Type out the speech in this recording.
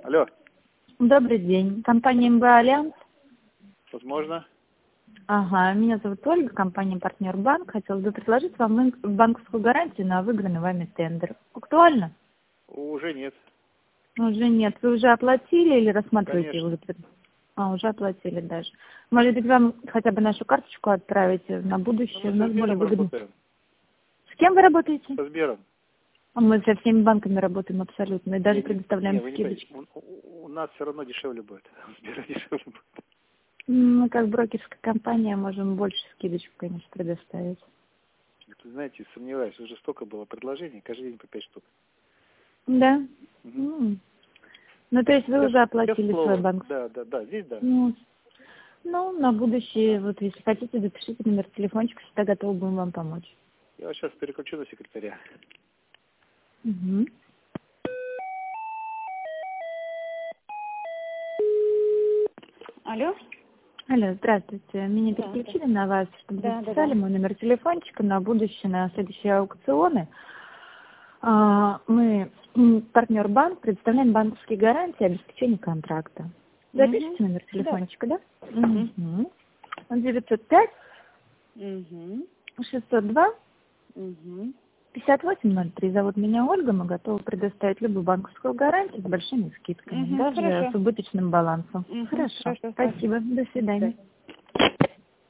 Алло. Добрый день. Компания МБ Альянс. Возможно. Ага, меня зовут Ольга, компания Партнер Банк. Хотела бы предложить вам банковскую гарантию на выигранный вами тендер. Актуально? Уже нет. Уже нет. Вы уже оплатили или рассматриваете его? Конечно. Уже оплатили даже. Может быть, вам хотя бы нашу карточку отправить на будущее? У Мы нас со более Сбером выгодно. работаем. С кем вы работаете? Со Сбером. Мы со всеми банками работаем абсолютно. И даже Не, предоставляем вы не скидочки. понимаете. У нас все равно дешевле будет. У Сбера дешевле будет. Мы как брокерская компания можем больше скидочку, конечно, предоставить. Вы знаете, сомневаюсь, уже столько было предложений, каждый день по 5 штук. Да? Угу. Ну, то есть вы уже оплатили Без слова. свой банк? Да, здесь да. Ну, на будущее, вот если хотите, запишите номер телефончика, всегда готовы будем вам помочь. Я вас сейчас переключу на секретаря. Угу. Алло? Алло, здравствуйте. Меня Да, переключили на вас, чтобы да, вы да, записали да. мой номер телефончика на будущее, на следующие аукционы. Мы, партнер банк, предоставляем банковские гарантии обеспечения контракта. Запишите номер Да. телефончика, да? Угу. 905 Угу. 602 Угу. 5803. Зовут меня Ольга. Мы готовы предоставить любую банковскую гарантию с большими скидками, даже Хорошо. с убыточным балансом. Мгм. Хорошо. Хорошо. Спасибо. До свидания.